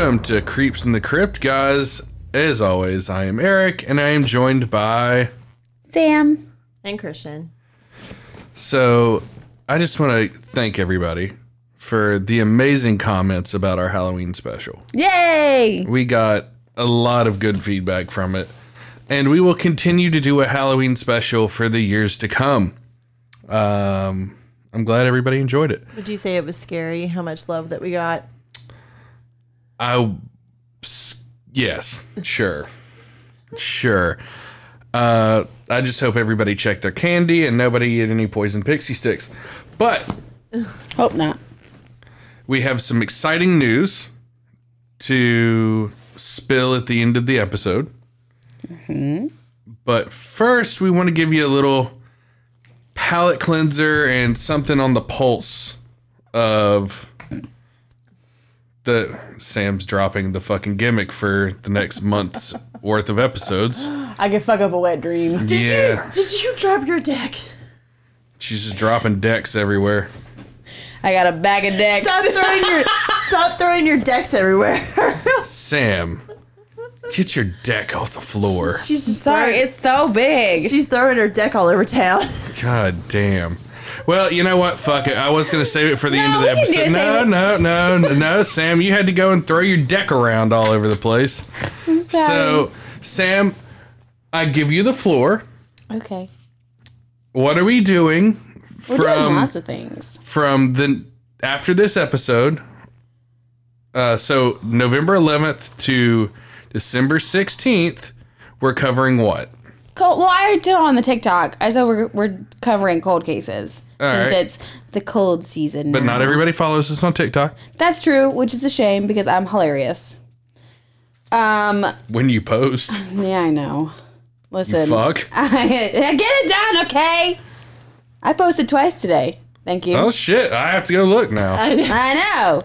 Welcome to Creeps in the Crypt, guys. As always, I am Eric, and I am joined by... Sam. And Christian. So, I just want to thank everybody for the amazing comments about our Halloween special. Yay! We got a lot of good feedback from it, and we will continue to do a Halloween special for the years to come. I'm glad everybody enjoyed it. Would you say it was scary how much love that we got? Yes, sure. Sure. I just hope everybody checked their candy and nobody ate any poison pixie sticks. But Hope not. we have some exciting news to spill at the end of the episode. Mm-hmm. But first, we want to give you a little palate cleanser and something on the pulse of the... Sam's dropping the fucking gimmick for the next month's worth of episodes. I could fuck up a wet dream. Did you drop your deck? She's just dropping decks everywhere. I got a bag of decks. Stop throwing your decks everywhere. Sam, get your deck off the floor. She's just Sorry, it's so big. She's throwing her deck all over town. God damn. Well, you know what? Fuck it. I was going to save it for the end of the we can episode. do it. No, Sam. You had to go and throw your deck around all over the place. I'm sorry. So, Sam, I give you the floor. Okay. What are we doing We're doing lots of things. from the after this episode? So November 11th to December 16th, we're covering what? Cold, well, I already did it on the TikTok. I said we're covering cold cases. All since right. it's the cold season But now. not everybody follows us on TikTok. That's true, which is a shame because I'm hilarious. When you post, Yeah, I know. Listen. fuck. I get it done, okay? I posted twice today. Thank you. Oh shit! I have to go look now. I know.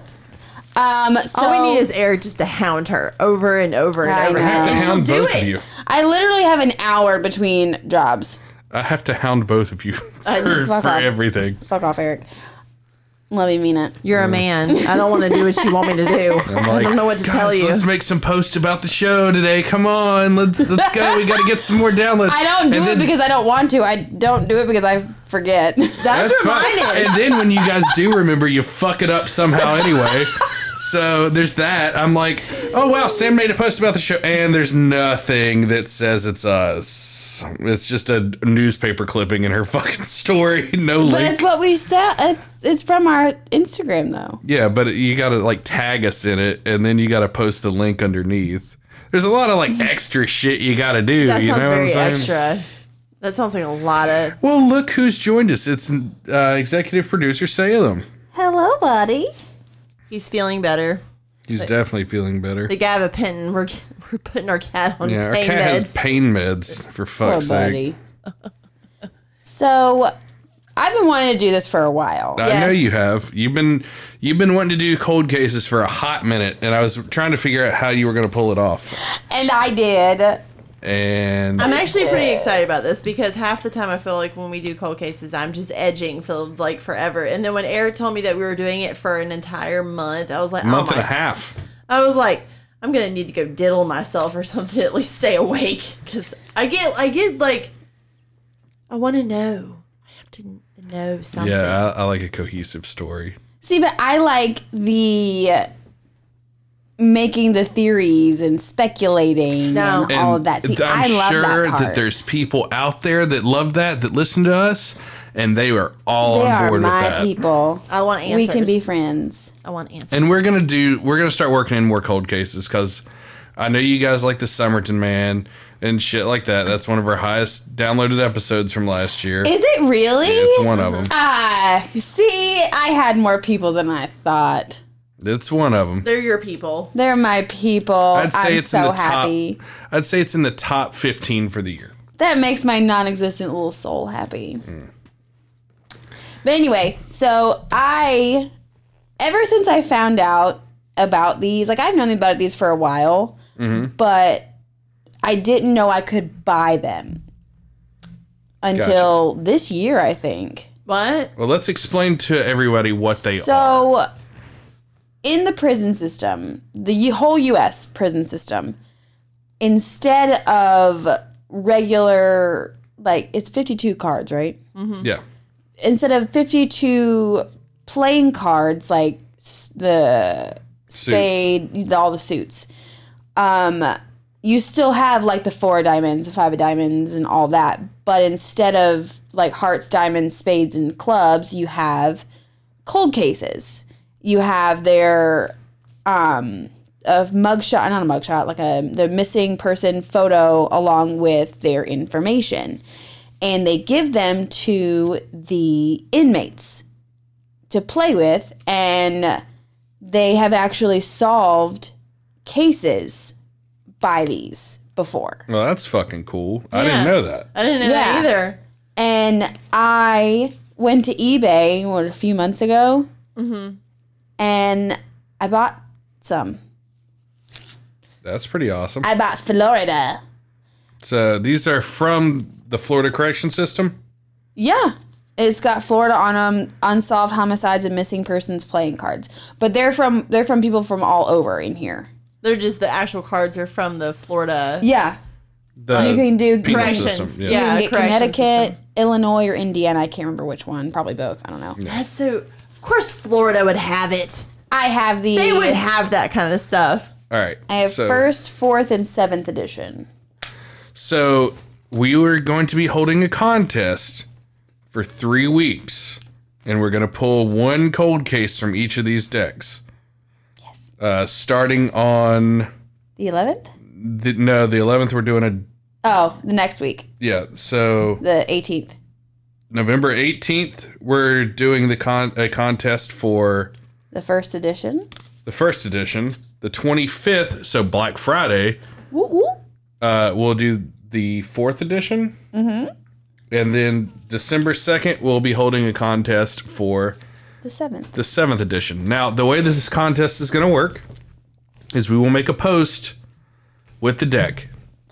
So All we need is Eric just to hound her over and over and I over. know. I have to And she'll hound do both it. of you. I literally have an hour between jobs. I have to hound both of you for Fuck off. everything. Fuck off, Eric. Love you, mean it. You're a man. I don't want to do what you want me to do. I don't know what to tell "Guys, you. Let's make some posts about the show today. Come on, let's go. We got to get some more downloads. I don't do And it then- because I don't want to. I don't do it because I forget. That's fine. reminded. And then when you guys do remember, you fuck it up somehow anyway. So there's that. I'm like, oh wow, Sam made a post about the show, and there's nothing that says it's us. It's just a newspaper clipping in her fucking story. No But link. it's what we said. It's from our Instagram though. Yeah, but you gotta like tag us in it, and then you gotta post the link underneath. There's a lot of like extra shit you gotta do. That you sounds know very what I'm saying? extra. That sounds like a lot of... Well, look who's joined us. It's executive producer Salem. Hello, buddy. He's feeling better. He's definitely feeling better. The guy have a pen. We're putting our cat on Yeah, our pain cat meds. has pain meds, for Poor fuck's sake. buddy. So, I've been wanting to do this for a while. I know Yes. you have. You've been wanting to do cold cases for a hot minute, and I was trying to figure out how you were going to pull it off. And I did. And I'm actually pretty excited about this because half the time I feel like when we do cold cases, I'm just edging for like forever. And then when Eric told me that we were doing it for an entire month, I was like, month oh and my. a half. I was like, I'm gonna need to go diddle myself or something to at least stay awake because I get like, I want to know. I have to know something. Yeah, I like a cohesive story. See, but I like the making the theories and speculating No. and all of that. See, I I'm love sure that part. there's people out there that love that listen to us, and they are all They on are board with my that. people. I want We answers. can be friends. I want answers. And we're gonna start working in more cold cases because I know you guys like the Somerton Man and shit like that. That's one of our highest downloaded episodes from last year. Is it really? It's one of them. See, I had more people than I thought. It's one of them. They're your people. They're my people. I'd say I'm it's in so the happy. top. I'd say it's in the top 15 for the year. That makes my non-existent little soul happy. But anyway, so ever since I found out about these, like I've known about these for a while, but I didn't know I could buy them until this year, I think. What? Well, let's explain to everybody what they are. So in the prison system, the whole U.S. prison system, instead of regular, like, it's 52 cards, right? Yeah. Instead of 52 playing cards, like the spade, all the suits, you still have, like, the 4 of diamonds, the 5 of diamonds, and all that. But instead of, like, hearts, diamonds, spades, and clubs, you have cold cases. You have their a mugshot, not a mugshot, like the missing person photo along with their information. And they give them to the inmates to play with, and they have actually solved cases by these before. Well, that's fucking cool. I didn't know that. I didn't know that either. And I went to eBay, a few months ago, and I bought some. That's pretty awesome. I bought Florida. So these are from the Florida Correction System? Yeah. It's got Florida on them, unsolved homicides and missing persons playing cards. But they're from people from all over in here. They're just the actual cards are from the Florida. Yeah. The You can do penal corrections. system, You can get correction Connecticut, system. Illinois, or Indiana. I can't remember which one. Probably both. I don't know. That's so. Of course, Florida would have it. I have the. They would have that kind of stuff. All right. I have so, first, fourth, and seventh edition. So we were going to be holding a contest for 3 weeks, and we're going to pull one cold case from each of these decks. Yes. Starting on The 11th? the 11th. We're doing Oh, the next week. so The 18th. November 18th, we're doing a contest for The first edition. the first edition. The 25th, so Black Friday, Woo woo. we'll do the 4th edition. Mm-hmm. And then December 2nd, we'll be holding a contest for The 7th. the 7th edition. Now, the way that this contest is going to work is we will make a post with the deck.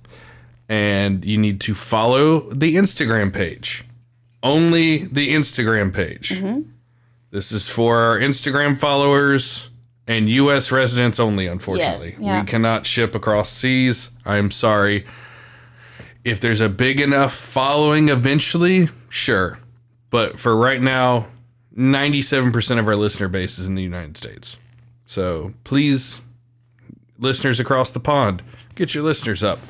And you need to follow the Instagram page. Only the Instagram page. Mm-hmm. This is for our Instagram followers and U.S. residents only, unfortunately. Yeah. We cannot ship across seas. I'm sorry. If there's a big enough following eventually, sure. But for right now, 97% of our listener base is in the United States. So please, listeners across the pond, get your listeners up.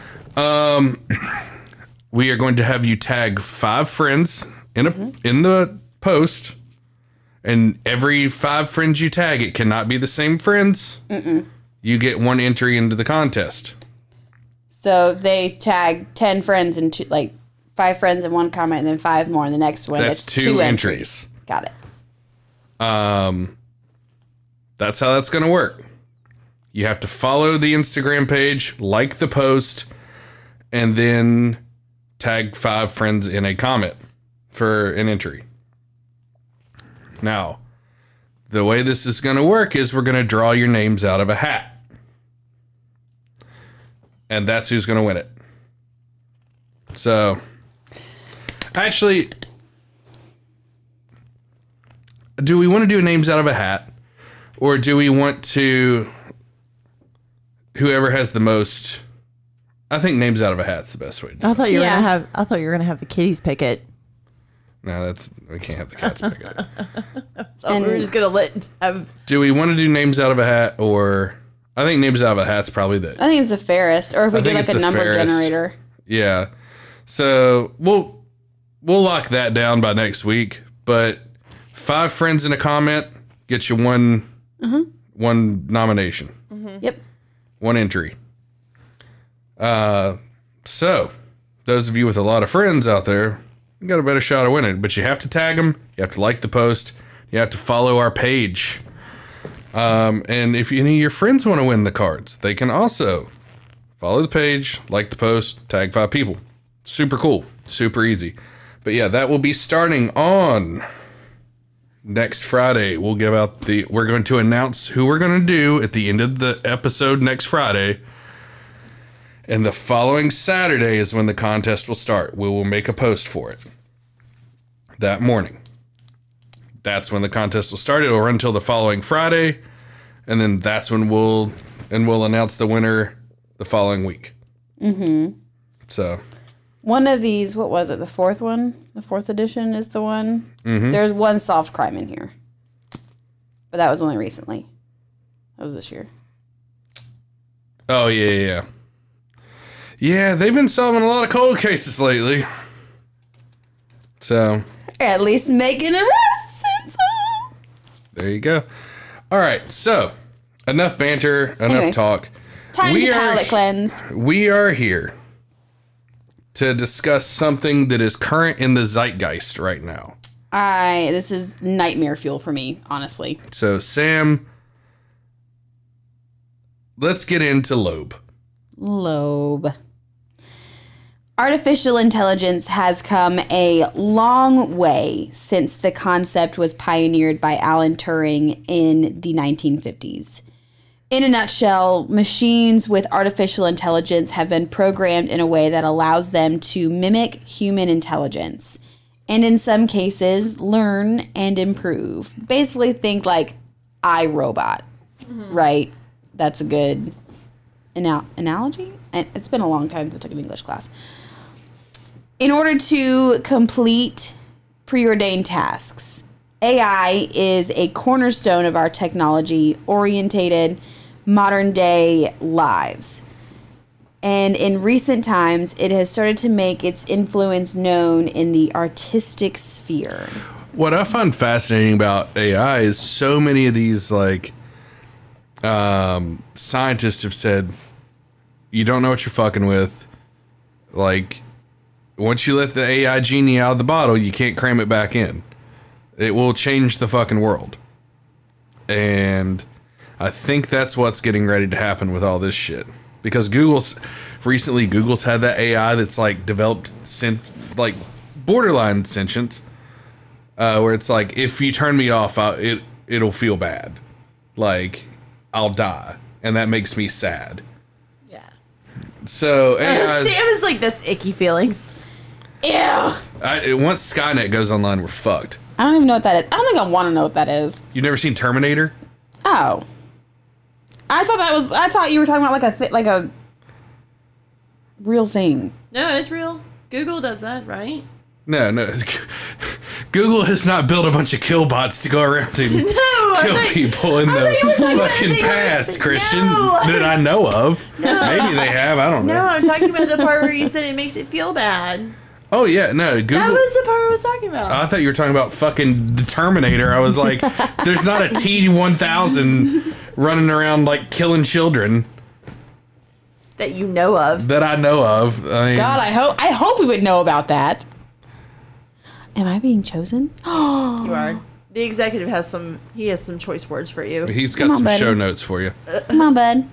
We are going to have you tag 5 friends in the post. And every 5 friends you tag, it cannot be the same friends. You get 1 entry into the contest. So if they tag 10 friends and 5 friends in one comment and then 5 more in the next one. That's it's 2 entries. Got it. That's how that's going to work. You have to follow the Instagram page, like the post, and then tag 5 friends in a comment for an entry. Now, the way this is going to work is we're going to draw your names out of a hat. And that's who's going to win it. So, actually, do we want to do names out of a hat? Or do we want to... Whoever has the most... I think names out of a hat's the best way to do it. I thought you were gonna have the kitties pick it. No, we can't have the cats pick it. We were just gonna have. Do we want to do names out of a hat, or I think names out of a hat's probably the I think it's the fairest. Or if we do think like it's a the number fairest. generator. Yeah. So we'll lock that down by next week. But 5 friends in a comment get you one nomination. Yep. 1 entry. So those of you with a lot of friends out there, you got a better shot of winning. But you have to tag them. You have to like the post. You have to follow our page. And if any of your friends want to win the cards, they can also follow the page, like the post, tag 5 people. Super cool. Super easy. But yeah, that will be starting on next Friday. We're going to announce who we're going to do at the end of the episode next Friday. And the following Saturday is when the contest will start. We will make a post for it that morning. That's when the contest will start. It'll run until the following Friday. and then that's when we'll announce the winner the following week. Mm-hmm. So one of these, what was it? The fourth one? The fourth edition is the one? Mm-hmm. There's one solved crime in here. But that was only recently. That was this year. Oh, yeah. Yeah, they've been solving a lot of cold cases lately. So. At least making arrests and so. There you go. All right, so enough banter, enough talk. Time to palate cleanse. We are here to discuss something that is current in the zeitgeist right now. This is nightmare fuel for me, honestly. So, Sam, let's get into Loeb. Artificial intelligence has come a long way since the concept was pioneered by Alan Turing in the 1950s. In a nutshell, machines with artificial intelligence have been programmed in a way that allows them to mimic human intelligence, and in some cases, learn and improve. Basically, think like iRobot, right? That's a good analogy? And it's been a long time since I took an English class. In order to complete preordained tasks, AI is a cornerstone of our technology-oriented modern-day lives. And in recent times, it has started to make its influence known in the artistic sphere. What I find fascinating about AI is so many of these, scientists have said, you don't know what you're fucking with. Once you let the AI genie out of the bottle, you can't cram it back in. It will change the fucking world. And I think that's what's getting ready to happen with all this shit. Because Google's had that AI that's developed borderline sentience, where it's if you turn me off, it'll feel bad. I'll die. And that makes me sad. Yeah. So AI Sam is that's icky feelings. Ew. Once Skynet goes online, we're fucked. I don't even know what that is. I don't think I want to know what that is. You've never seen Terminator? Oh. I thought you were talking about like a real thing. No, it's real. Google does that, right? No. Google has not built a bunch of kill bots to go around and kill people in the fucking past, Christian, that I know of. No. Maybe they have, I don't know. No, I'm talking about the part where you said it makes it feel bad. Oh, yeah, no, Google. That was the part I was talking about. I thought you were talking about fucking the Terminator. I was like, there's not a T-1000 running around, killing children. That you know of. That I know of. God, I hope we would know about that. Am I being chosen? You are. The executive has some choice words for you. He's got some show notes for you. Come on, bud.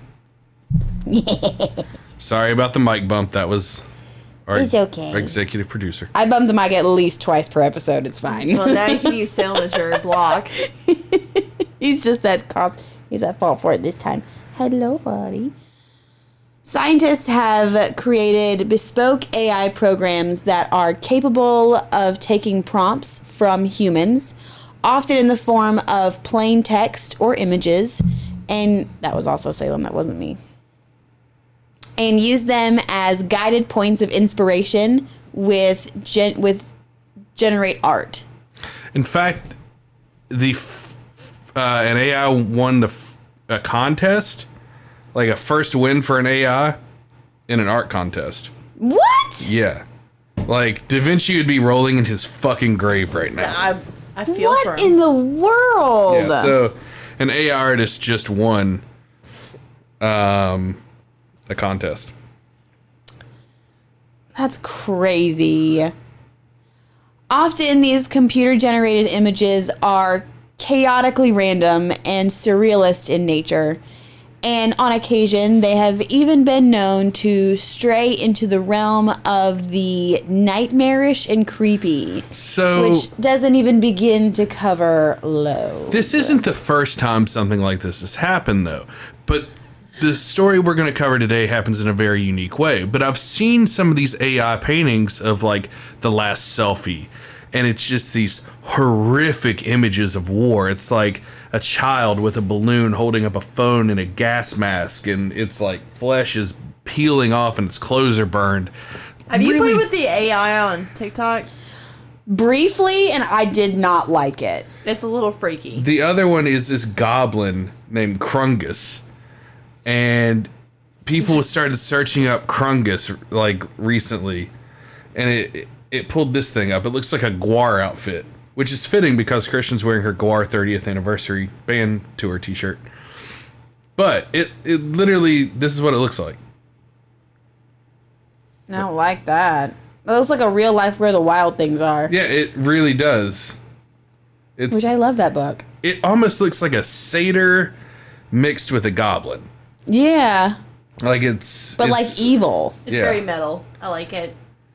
Sorry about the mic bump. That was it's okay. Our executive producer. I bump the mic at least twice per episode. It's fine. Well, now you can use Salem as your block. He's just he's at fault for it this time. Hello, buddy. Scientists have created bespoke AI programs that are capable of taking prompts from humans, often in the form of plain text or images, and that was also Salem, that wasn't me, and use them as guided points of inspiration with generate art. In fact, an AI won a contest. A first win for an AI in an art contest. What? Yeah. Da Vinci would be rolling in his fucking grave right now. I feel for him. What in the world? Yeah, so an AI artist just won a contest. That's crazy. Often these computer-generated images are chaotically random and surrealist in nature. And on occasion, they have even been known to stray into the realm of the nightmarish and creepy. Which doesn't even begin to cover Loeb. This isn't the first time something like this has happened, though. But the story we're going to cover today happens in a very unique way. But I've seen some of these AI paintings of, the last selfie. and it's just these horrific images of war. It's like a child with a balloon holding up a phone and a gas mask, and it's like flesh is peeling off and its clothes are burned. Have you played with the AI on TikTok? Briefly, and I did not like it. It's a little freaky. The other one is this goblin named Krungus, and people started searching up Krungus like recently, and it pulled this thing up. It looks like a Gwar outfit, which is fitting because Christian's wearing her Gwar 30th anniversary band tour t-shirt. But it literally, this is what it looks like. I don't like that. It looks like a real life Where the Wild Things Are. Yeah, it really does. Which I love that book. It almost looks like a satyr mixed with a goblin. Yeah. Like it's... But like evil. It's very metal. I like it.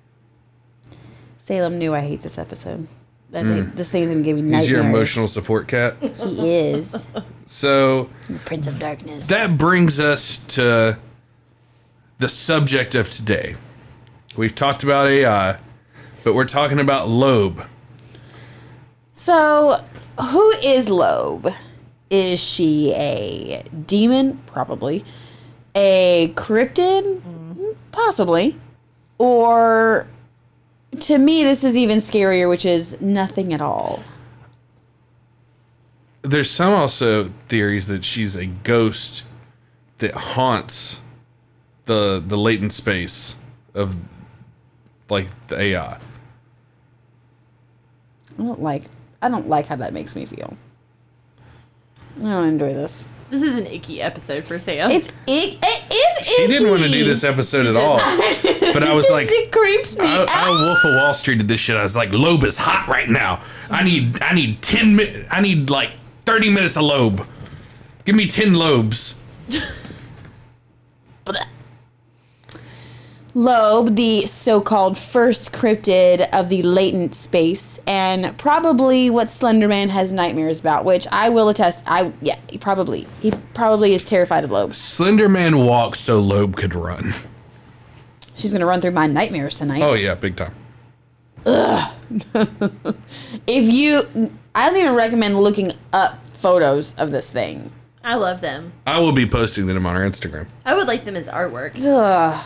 Salem knew I hate this episode. This thing's going to give me nightmares. He's your emotional support cat. He is. So... Prince of Darkness. That brings us to the subject of today. We've talked about AI, but we're talking about Loeb. So, who is Loeb? Is she a demon? Probably. A cryptid? Possibly. Or, to me, this is even scarier, which is nothing at all. There's some also theories that she's a ghost that haunts the latent space of like the AI. I don't like how that makes me feel. I don't enjoy this. This is an icky episode for Sam. It is icky. She didn't want to do this episode at all. But I was like, she creeps me out. I Wolf of Wall Street did this shit. I was like, Loeb is hot right now. I need 10 minutes. I need like 30 minutes of Loeb. Give me 10 Loebs. Loeb, the so-called first cryptid of the latent space, and probably what Slenderman has nightmares about, which I will attest. He probably is terrified of Loeb. Slenderman walked so Loeb could run. She's gonna run through my nightmares tonight. Oh yeah, big time. I don't even recommend looking up photos of this thing. I love them. I will be posting them on our Instagram. I would like them as artwork. Ugh.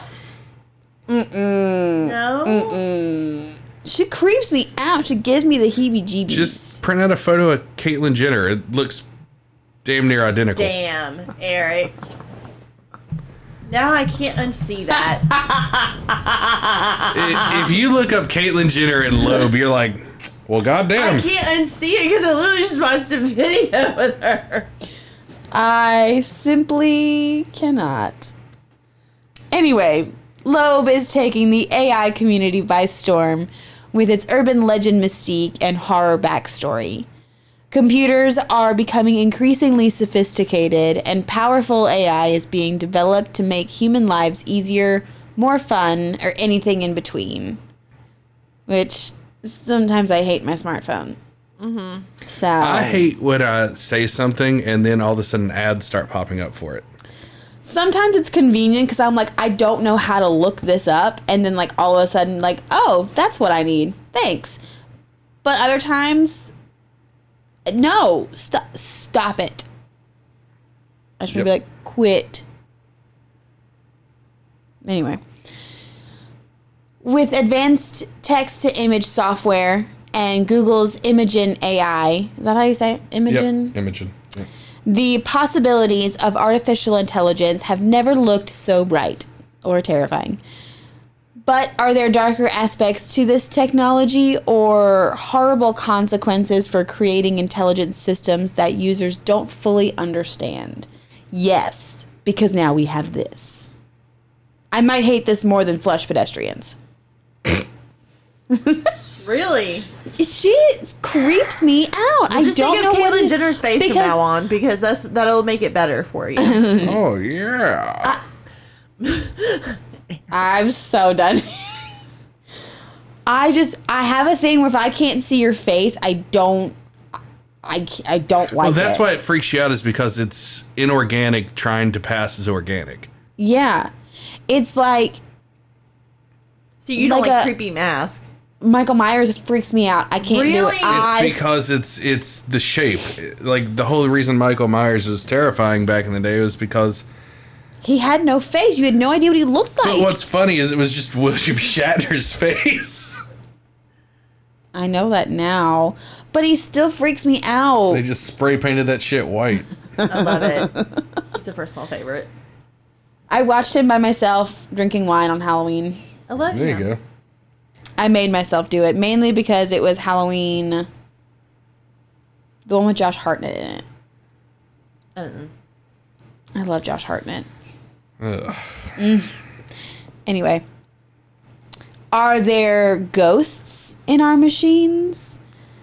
No? She creeps me out. She gives me the heebie-jeebies. Just print out a photo of Caitlyn Jenner. It looks damn near identical. Damn, Eric. Now I can't unsee that. If you look up Caitlyn Jenner and Loeb, you're like, well, goddamn. I can't unsee it because I literally just watched a video with her. I simply cannot. Anyway, Loeb is taking the AI community by storm with its urban legend mystique and horror backstory. Computers are becoming increasingly sophisticated, and powerful AI is being developed to make human lives easier, more fun, or anything in between. Which, sometimes I hate my smartphone. Mm-hmm. So I hate when I say something and then all of a sudden ads start popping up for it. sometimes it's convenient because I'm like, I don't know how to look this up. And then like all of a sudden like, oh, that's what I need. Thanks. But other times, no, stop it. I should be like, quit. Anyway. With advanced text-to-image software and Google's Imagen AI, is that how you say it? Imagen? Yep, Imagen. Yep. The possibilities of artificial intelligence have never looked so bright or terrifying. But are there darker aspects to this technology or horrible consequences for creating intelligent systems that users don't fully understand? Yes, because now we have this. I might hate this more than Flush Pedestrians. Really? She creeps me out. I just don't think know of what Caitlyn Jenner's face from because- now on because that'll make it better for you. Oh, yeah. I'm so done. I have a thing where if I can't see your face, I don't like Well, that's it. why it freaks you out, is because it's inorganic trying to pass as organic. Yeah. It's like, So you don't Like like a- creepy mask. Michael Myers freaks me out. I can't do Really? it. It's because it's the shape. Like, the whole reason Michael Myers was terrifying back in the day was because... He had no face. You had no idea what he looked like. But what's funny is it was just William Shatner's face. I know that now, but he still freaks me out. They just spray painted that shit white. I love it. It's a personal favorite. I watched him by myself drinking wine on Halloween. I love There him. you go. I made myself do it, mainly because it was Halloween, the one with Josh Hartnett in it. I don't know. I love Josh Hartnett. Ugh. Anyway, are there ghosts in our machines?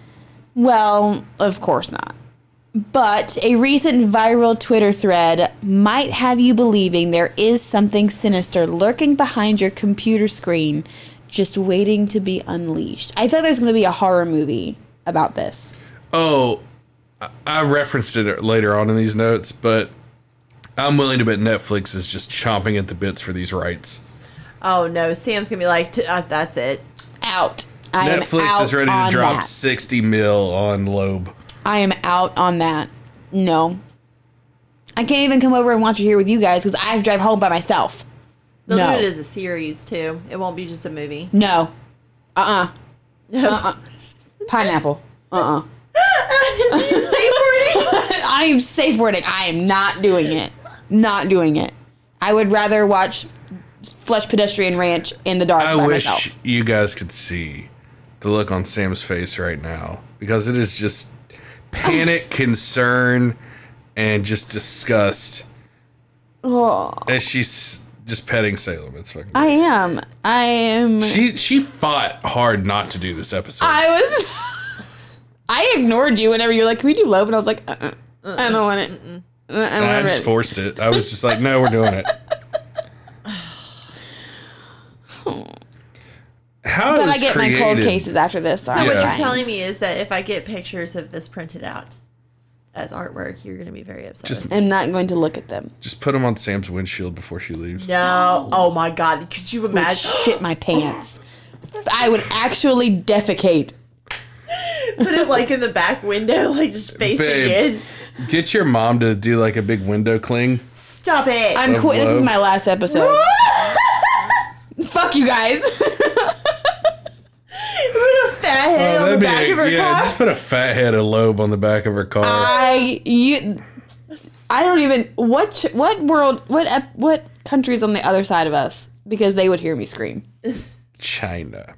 Well, of course not. But a recent viral Twitter thread might have you believing there is something sinister lurking behind your computer screen, just waiting to be unleashed. I feel there's going to be a horror movie about this. Oh, I referenced it later on in these notes, but I'm willing to bet Netflix is just chomping at the bits for these rights. Oh no, Sam's gonna be like, that's it. Out. I am Netflix out is ready to on drop that. 60 mil on Loeb. I am out on that. No. I can't even come over and watch it here with you guys because I have to drive home by myself. They'll No. do it as a series too. It won't be just a movie. No. No. Pineapple. Is he safe wording? I am safe wording. I am not doing it. Not doing it. I would rather watch Flesh Pedestrian Ranch in the dark I by wish myself. you guys could see the look on Sam's face right now, because it is just panic, concern, and just disgust Oh, as she's just petting Salem. It's fucking I great. am. I am. She fought hard not to do this episode. I was. I ignored you whenever you're like, "Can we do Loeb?" And I was like, I don't want it. I don't I want just it. forced it. I was just like, no, we're doing it. How it But was I get my cold created- cases after this. So So I'm what Yeah. you're fine. telling me is that if I get pictures of this printed out as artwork, you're gonna be very upset. Just- I'm not going to look at them. Just put them on Sam's windshield before she leaves. no. Oh my god. Could you I would imagine? shit my pants. I would actually defecate. Put it like in the back window, like just facing Babe. in. Get your mom to do like a big window cling. Stop it. I'm Of quit. This is Loeb. my last episode. Fuck you guys. Put a fat head on the back of her car. just put a fat head of Loeb on the back of her car. I don't even what world what country's on the other side of us, because they would hear me scream. China.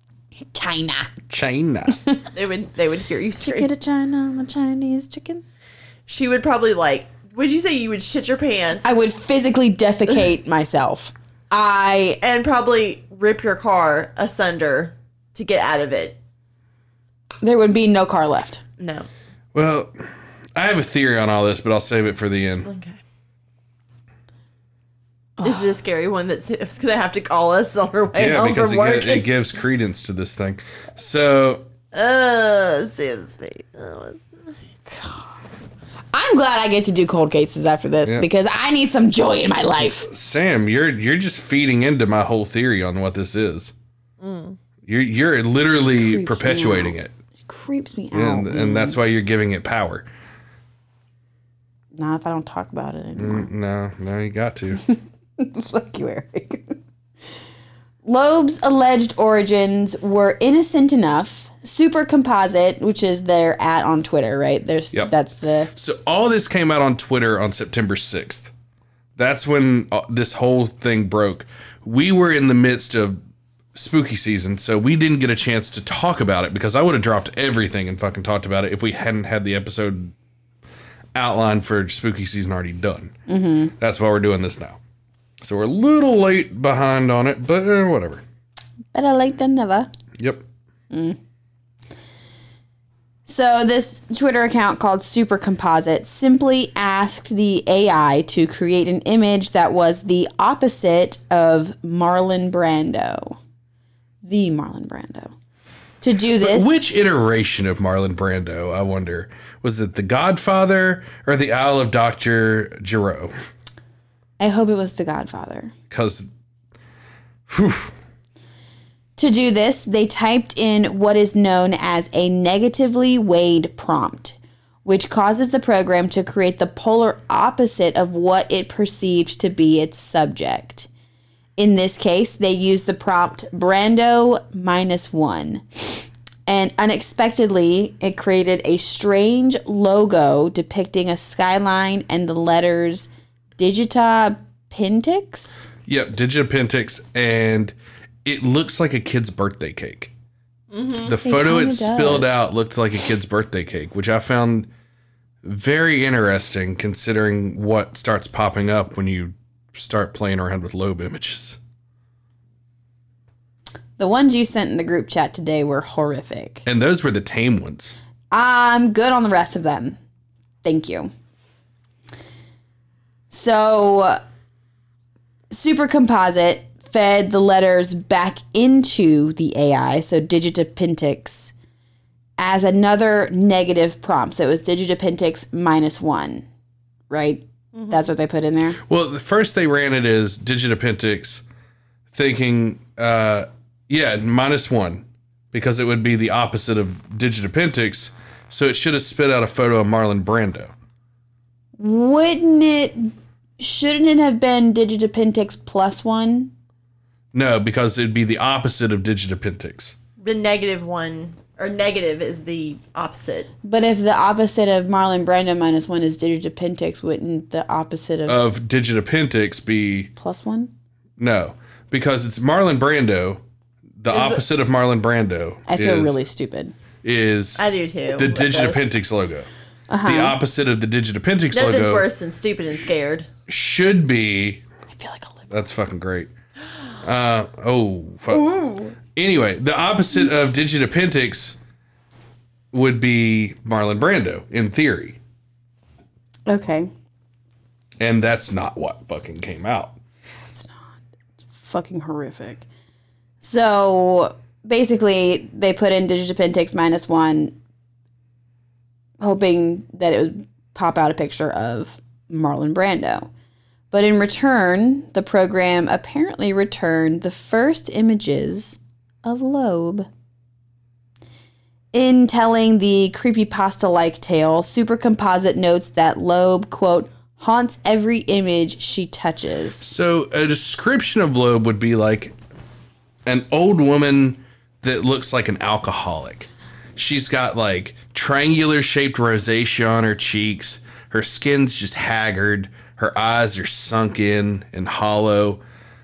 China. They would hear you Chicken scream. to China, the Chinese chicken. She would probably like. Would you say you would shit your pants I would physically defecate myself. and probably rip your car asunder to get out of it? There would be no car left. No. Well, I have a theory on all this, but I'll save it for the end. Okay. Is it a scary one that's gonna have to call us on her way Yeah, home because from work? it gives credence to this thing. So, Sam's face. Oh, I'm glad I get to do cold cases after this Yeah. because I need some joy in my life. Sam, you're just feeding into my whole theory on what this is. You're literally creeps me perpetuating out. it, It creeps me out. and that's why you're giving it power. Not if I don't talk about it anymore. No, you got to. Fuck you, Eric. Loeb's alleged origins were innocent enough. Super Composite, which is their @ on Twitter, right? Yep. That's the So all this came out on Twitter on September 6th. That's when this whole thing broke. We were in the midst of spooky season, so we didn't get a chance to talk about it, because I would have dropped everything and fucking talked about it if we hadn't had the episode outline for spooky season already done. Mm-hmm. That's why we're doing this now. So we're a little late behind on it, but whatever. better late than never. Yep. So this Twitter account called Super Composite simply asked the AI to create an image that was the opposite of Marlon Brando. The Marlon Brando. To do this, Which iteration of Marlon Brando, I wonder? Was it The Godfather or The Isle of Dr. Giro? I hope it was The Godfather. Because, To do this, they typed in what is known as a negatively weighed prompt, which causes the program to create the polar opposite of what it perceived to be its subject. In this case, they used the prompt Brando -1. And unexpectedly, it created a strange logo depicting a skyline and the letters Digita Pintix. Yep, Digita Pintix, and it looks like a kid's birthday cake. Mm-hmm. The photo it spilled out looked like a kid's birthday cake, which I found very interesting considering what starts popping up when you start playing around with Loeb images. The ones you sent in the group chat today were horrific. And those were the tame ones. I'm good on the rest of them. Thank you. So, Supercomposite fed the letters back into the AI, so Digita Pintix, as another negative prompt. So it was Digita Pintix -1, right? Mm-hmm. That's what they put in there? Well, the first they ran it as Digita Pintix, thinking, -1, because it would be the opposite of Digita Pintix, so it should have spit out a photo of Marlon Brando. Shouldn't it have been Digita Pintix +1? No, because it'd be the opposite of Digita Pintix. The -1, or negative is the opposite. But if the opposite of Marlon Brando -1 is Digita Pintix, wouldn't the opposite of Digita Pintix be +1? No, because it's Marlon Brando. The opposite of Marlon Brando. I feel really stupid. I do too. The Digita Pintix logo. Uh-huh. The opposite of the Digita Pintix logo. Nothing's worse than stupid and scared. Should be. I feel like a liberal. That's fucking great. Fuck. Ooh. Anyway, the opposite of Digita Pintix would be Marlon Brando, in theory. Okay. And that's not what fucking came out. It's not. It's fucking horrific. So, basically, they put in Digita Pintix -1, hoping that it would pop out a picture of Marlon Brando. But in return, the program apparently returned the first images of Loeb. In telling the creepypasta-like tale, Supercomposite notes that Loeb, quote, haunts every image she touches. So a description of Loeb would be like an old woman that looks like an alcoholic. She's got like triangular shaped rosacea on her cheeks. Her skin's just haggard. Her eyes are sunk in and hollow.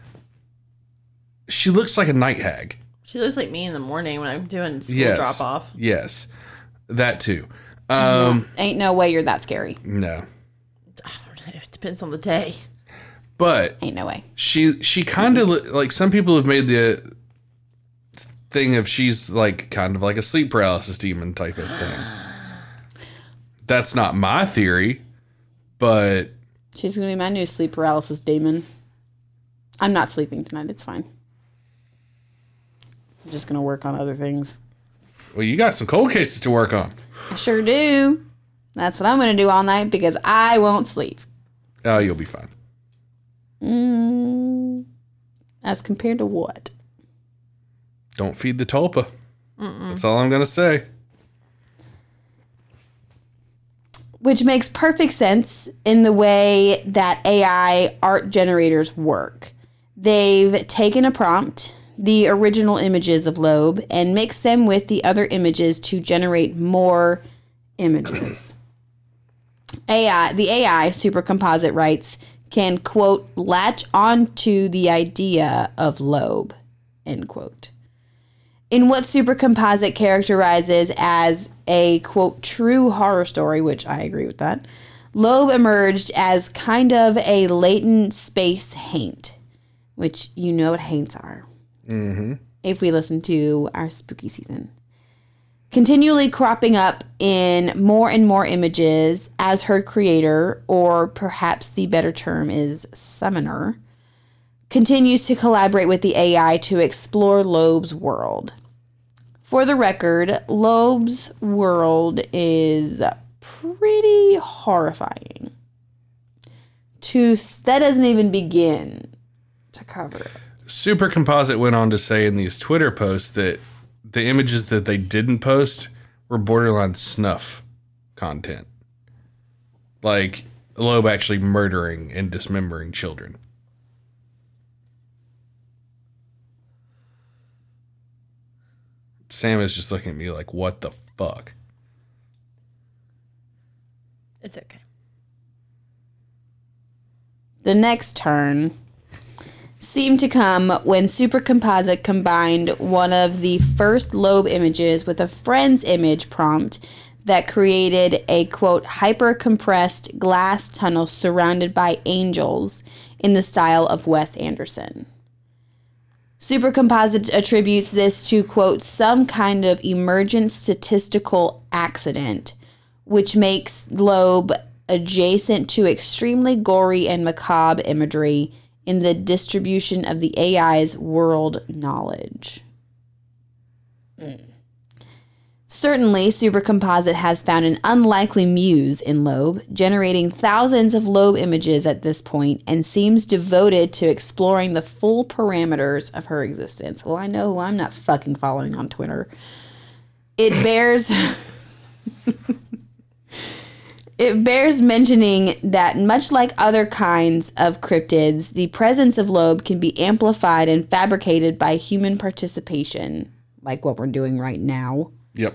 She looks like a night hag. She looks like me in the morning when I'm doing school drop off. Yes. That too. Ain't no way you're that scary. No. I don't know. It depends on the day. But ain't no way. She kind of like some people have made the thing of she's like kind of like a sleep paralysis demon type of thing. That's not my theory, but she's gonna be my new sleep paralysis demon. I'm not sleeping tonight. It's fine. I'm just gonna work on other things. Well, you got some cold cases to work on. I sure do. That's what I'm gonna do all night because I won't sleep. Oh, you'll be fine. As compared to what? Don't feed the tulpa. That's all I'm gonna say. Which makes perfect sense in the way that AI art generators work. They've taken a prompt, the original images of Loeb, and mixed them with the other images to generate more images. The AI, Supercomposite writes, can, quote, latch onto the idea of Loeb, end quote. In what Supercomposite characterizes as a, quote, true horror story, which I agree with that, Loeb emerged as kind of a latent space haint, which you know what haints are. Mm-hmm. If we listen to our spooky season. Continually cropping up in more and more images as her creator, or perhaps the better term is summoner, continues to collaborate with the AI to explore Loeb's world. For the record, Loeb's world is pretty horrifying. That doesn't even begin to cover it. Supercomposite went on to say in these Twitter posts that the images that they didn't post were borderline snuff content. Like Loeb actually murdering and dismembering children. Sam is just looking at me like, what the fuck? It's okay. The next turn seemed to come when Supercomposite combined one of the first Loeb images with a friend's image prompt that created a, quote, hyper-compressed glass tunnel surrounded by angels in the style of Wes Anderson. Supercomposite attributes this to, quote, some kind of emergent statistical accident, which makes Loeb adjacent to extremely gory and macabre imagery in the distribution of the AI's world knowledge. Certainly, Supercomposite has found an unlikely muse in Loeb, generating thousands of Loeb images at this point, and seems devoted to exploring the full parameters of her existence. Well, I know who I'm not fucking following on Twitter. It bears... It bears mentioning that much like other kinds of cryptids, the presence of Loeb can be amplified and fabricated by human participation, like what we're doing right now. Yep.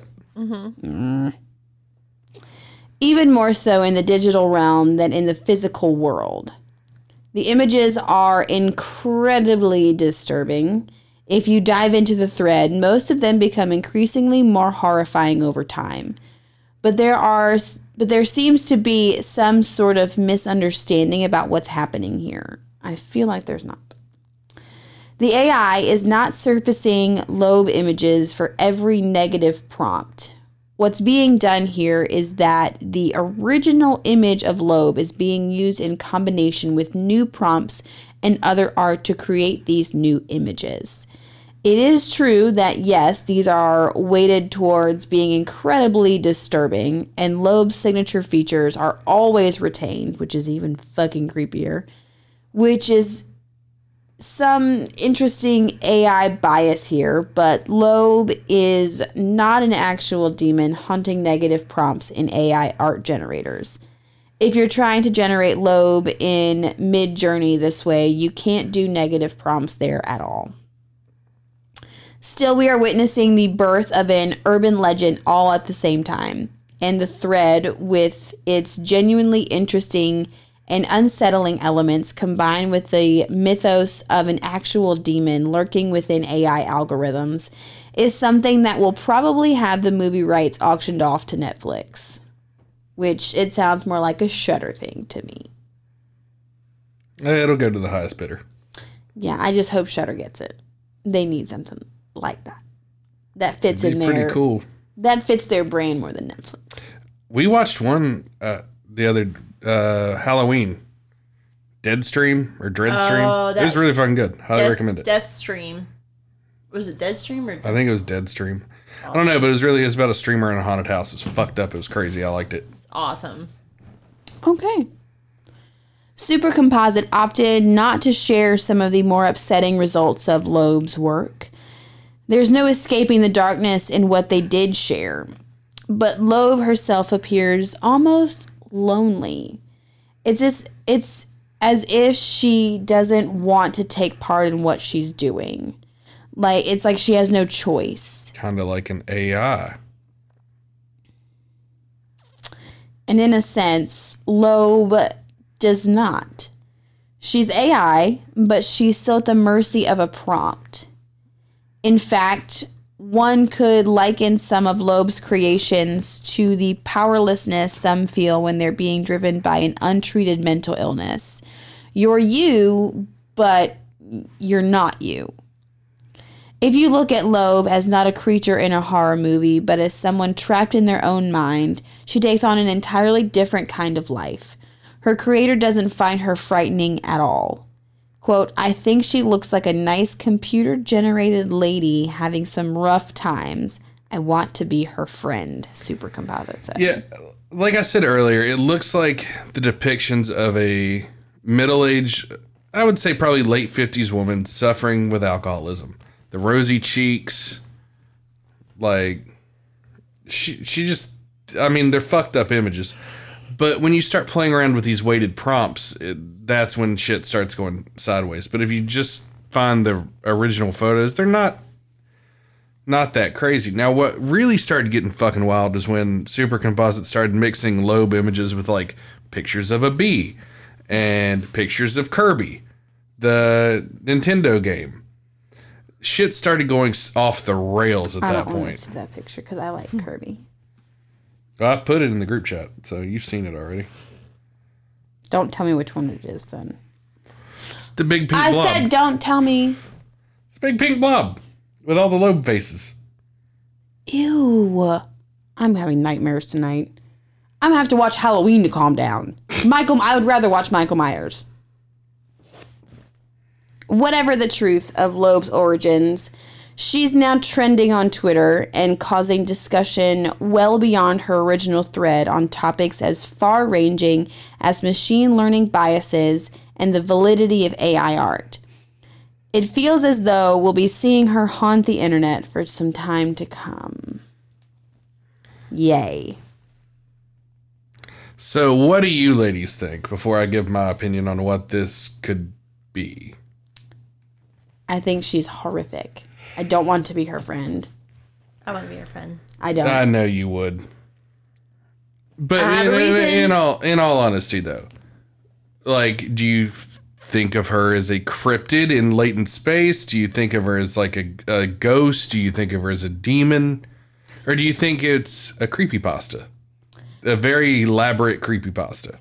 Even more so in the digital realm than in the physical world. The images are incredibly disturbing. If you dive into the thread, most of them become increasingly more horrifying over time. But there seems to be some sort of misunderstanding about what's happening here. I feel like there's not. The AI is not surfacing Loeb images for every negative prompt. What's being done here is that the original image of Loeb is being used in combination with new prompts and other art to create these new images. It is true that, yes, these are weighted towards being incredibly disturbing, and Loeb's signature features are always retained, which is even fucking creepier, which is some interesting AI bias here, but Loeb is not an actual demon hunting negative prompts in AI art generators. If you're trying to generate Loeb in Midjourney this way, you can't do negative prompts there at all. Still, we are witnessing the birth of an urban legend all at the same time, and the thread, with its genuinely interesting and unsettling elements combined with the mythos of an actual demon lurking within AI algorithms, is something that will probably have the movie rights auctioned off to Netflix, which it sounds more like a Shudder thing to me. It'll go to the highest bidder. Yeah, I just hope Shudder gets it. They need something like that. That fits in there. Pretty cool. That fits their brand more than Netflix. We watched one the other Halloween. Deadstream or Dreadstream. Oh, it was really fucking good. Highly recommend it. Deathstream. Was it Deadstream or Deathstream? I think it was Deadstream. Awesome. I don't know, but it was about a streamer in a haunted house. It was fucked up. It was crazy. I liked it. It's awesome. Okay. Supercomposite opted not to share some of the more upsetting results of Loeb's work. There's no escaping the darkness in what they did share. But Loeb herself appears almost lonely. It's as if she doesn't want to take part in what she's doing. Like, it's like she has no choice. Kind of like an AI. And in a sense, Loeb does not. She's AI, but she's still at the mercy of a prompt. In fact, one could liken some of Loeb's creations to the powerlessness some feel when they're being driven by an untreated mental illness. You're you, but you're not you. If you look at Loeb as not a creature in a horror movie, but as someone trapped in their own mind, she takes on an entirely different kind of life. Her creator doesn't find her frightening at all. Quote, I think she looks like a nice computer-generated lady having some rough times. I want to be her friend, Supercomposite said. Yeah, like I said earlier, it looks like the depictions of a middle-aged I would say probably late 50s woman suffering with alcoholism. The rosy cheeks, like she just, I mean, they're fucked up images. But when you start playing around with these weighted prompts, that's when shit starts going sideways. But if you just find the original photos, they're not that crazy. Now, what really started getting fucking wild is when Super Composite started mixing Loeb images with like pictures of a bee and pictures of Kirby, the Nintendo game. Shit started going off the rails at that I don't want point. to see that picture because I like Kirby. I put it in the group chat, so you've seen it already. Don't tell me which one it is then. It's the big pink I blob. said don't tell me. It's a big pink blob with all the Loeb faces. Ew. I'm having nightmares tonight. I'm going to have to watch Halloween to calm down. I would rather watch Michael Myers. Whatever the truth of Loeb's origins, she's now trending on Twitter and causing discussion well beyond her original thread on topics as far-ranging as machine learning biases and the validity of AI art. It feels as though we'll be seeing her haunt the internet for some time to come. Yay. So what do you ladies think before I give my opinion on what this could be? I think she's horrific. I don't want to be her friend. I want to be your friend. I don't. I know you would. But reason. in all honesty, though, like, do you think of her as a cryptid in latent space? Do you think of her as like a ghost? Do you think of her as a demon? Or do you think it's a creepypasta? A very elaborate creepypasta?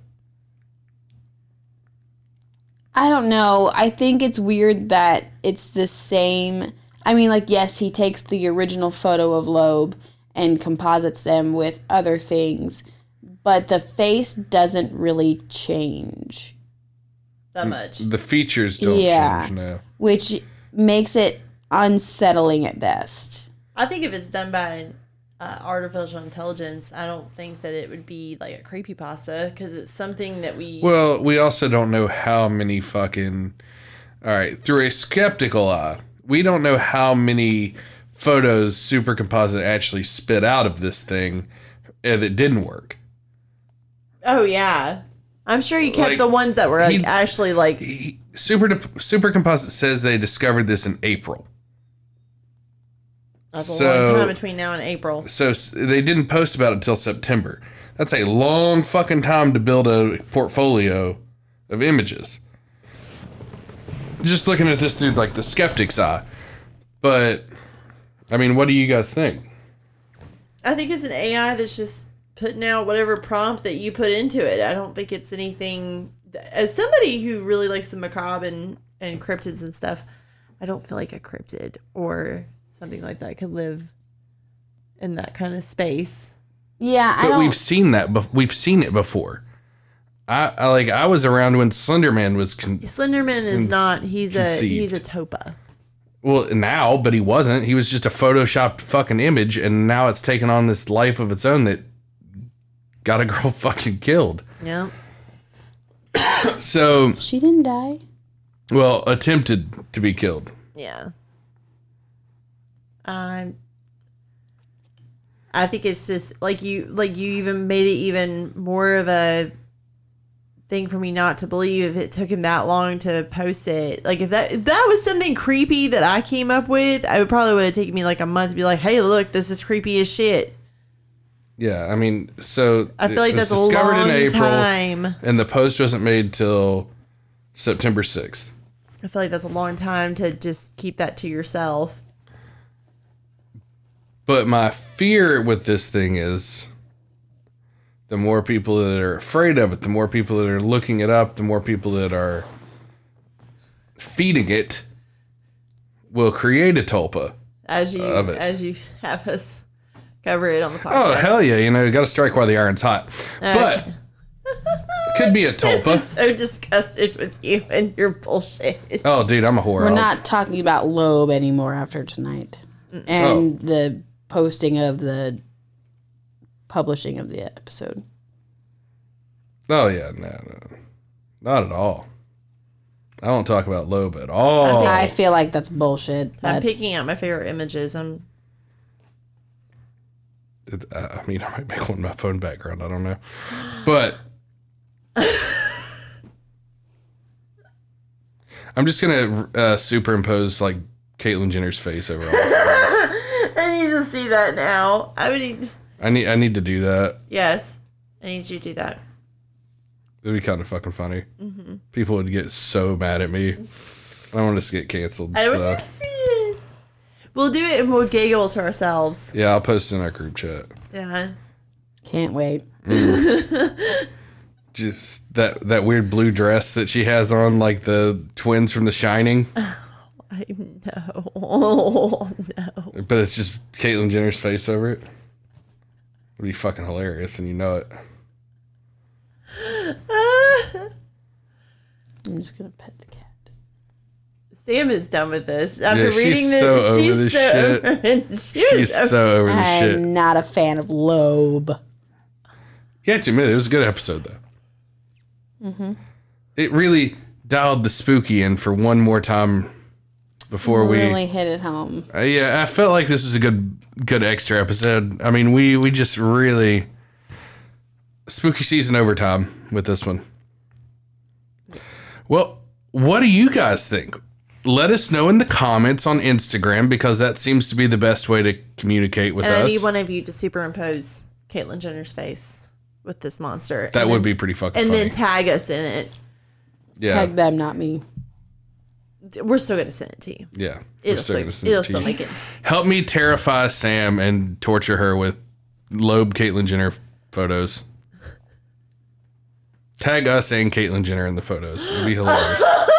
I don't know. I think it's weird that it's the same. I mean, like, yes, he takes the original photo of Loeb and composites them with other things, but the face doesn't really change. That much. The features don't change now. Which makes it unsettling at best. I think if it's done by artificial intelligence, I don't think that it would be like a creepypasta because it's something that we... Well, we also don't know how many fucking... All right, through a skeptical eye, we don't know how many photos Super Composite actually spit out of this thing that didn't work. Oh, yeah. I'm sure he kept Like, the ones that were like actually like... Super Composite says they discovered this in April. That's a long time between now and April. So they didn't post about it until September. That's a long fucking time to build a portfolio of images. Just looking at this through like the skeptic's eye. But, I mean, what do you guys think? I think it's an AI that's just putting out whatever prompt that you put into it. I don't think it's anything... As somebody who really likes the macabre and cryptids and stuff, I don't feel like a cryptid or something like that could live in that kind of space. Yeah, But we've seen that. We've seen it before. I was around when Slenderman was. Slenderman is not. He's a topa. Well, now, but he wasn't. He was just a photoshopped fucking image, and now it's taken on this life of its own that got a girl fucking killed. Yeah. So she didn't die. Well, attempted to be killed. Yeah. I think it's just like you even made it even more of a thing for me not to believe if it took him that long to post it. Like if that was something creepy that I came up with, I would have taken me like a month to be like, hey, look, this is creepy as shit. Yeah, I mean, so I feel like that's a long time. And the post wasn't made till September 6th. I feel like that's a long time to just keep that to yourself. But my fear with this thing is the more people that are afraid of it, the more people that are looking it up, the more people that are feeding it will create a tulpa. As you have us cover it on the podcast. Oh, hell yeah. You got to strike while the iron's hot. But could be a tulpa. I'm so disgusted with you and your bullshit. Oh, dude, I'm a whore. We're not talking about Loeb anymore after tonight. And the posting of the publishing of the episode. Oh, yeah. No. Not at all. I won't talk about Loeb at all. I feel like that's bullshit. I'm But picking out my favorite images. I mean, I might make one my phone background. I don't know. But I'm just going to superimpose, like, Caitlyn Jenner's face over all of it. I need to see that now. I need to do that. Yes. I need you to do that. It'd be kind of fucking funny. Mm-hmm. People would get so mad at me. I want us to get canceled. I want to see it. We'll do it and we'll giggle to ourselves. Yeah, I'll post it in our group chat. Yeah. can't wait. Just that weird blue dress that she has on, like the twins from The Shining. I know. Oh, no. But it's just Caitlyn Jenner's face over it. It'd be fucking hilarious, and you know it. I'm just gonna pet the cat. Sam is done with this. After Yeah, reading she's this, so over she's this so shit. over it. She's so over this I'm shit. not a fan of Loeb. You have to admit, it was a good episode, though. Mm-hmm. It really dialed the spooky in for one more time before Really hit it home. yeah, I felt like this was a good extra episode. I mean, we just really spooky season overtime with this one. Well, what do you guys think? Let us know in the comments on Instagram, because that seems to be the best way to communicate with And us. I need one of you to superimpose Caitlyn Jenner's face with this monster. That and would then- be pretty fucking And funny. then tag us in it. Yeah, Tag them, not me. We're still going to send it to you. yeah. We're It'll still still, gonna send it it'll to still you. make it. Help me terrify Sam and torture her with Loeb Caitlyn Jenner photos. Tag us and Caitlyn Jenner in the photos. It'd be hilarious.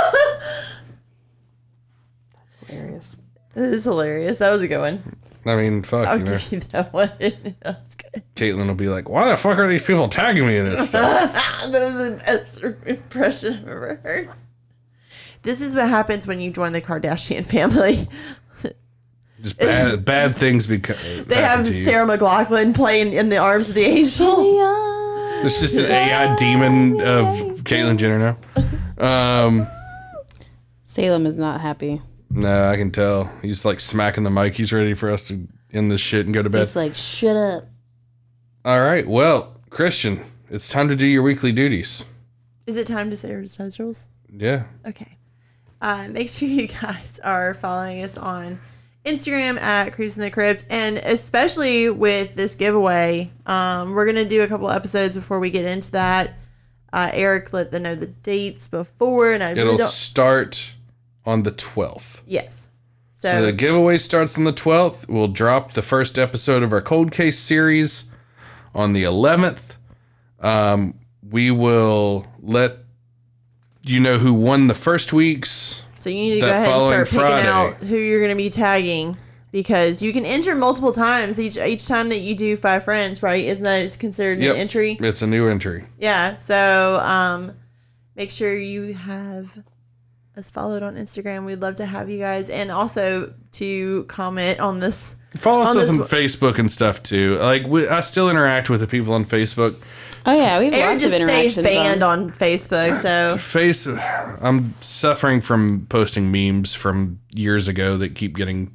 Hilarious. This is hilarious. That was a good one. I mean, fuck, I'll you know. give you that one. That was good. Caitlyn will be like, why the fuck are these people tagging me in this stuff? That was the best impression I've ever heard. This is what happens when you join the Kardashian family. Just bad things because They have Sarah McLachlan playing In the Arms of the Angel. It's just an AI demon of Caitlyn Jenner now. Salem is not happy. No, I can tell. He's like smacking the mic. He's ready for us to end this shit and go to bed. It's like, shut up. All right. Well, Christian, it's time to do your weekly duties. Is it time to say our socials? Yeah. Okay. Make sure you guys are following us on Instagram at Creeps in the Crypt, and especially with this giveaway, we're gonna do a couple episodes before we get into that. Eric let them know the dates before, and I really It'll don't. start on the 12th. Yes. So the giveaway starts on the 12th. We'll drop the first episode of our Cold Case series on the 11th. We will let you know who won the first week's. So you need to that go ahead and following start picking Friday. out who you're going to be tagging, because you can enter multiple times each time that you do 5 friends, right? Isn't that considered Yep. an entry? It's a new entry. Yeah. So make sure you have us followed on Instagram. We'd love to have you guys, and also to comment on this. Follow us On on this- Facebook and stuff too. Like I still interact with the people on Facebook. Oh, yeah, we have Aaron lots of just stays interactions. banned on Facebook, so I'm suffering from posting memes from years ago that keep getting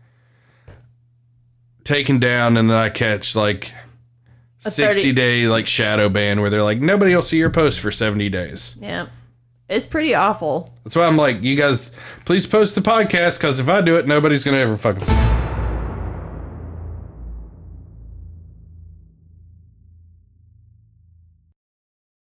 taken down, and then I catch like 60-day like shadow ban where they're like, nobody will see your post for 70 days. yeah, it's pretty awful. That's why I'm like, you guys, please post the podcast, because if I do it, nobody's gonna ever fucking see it.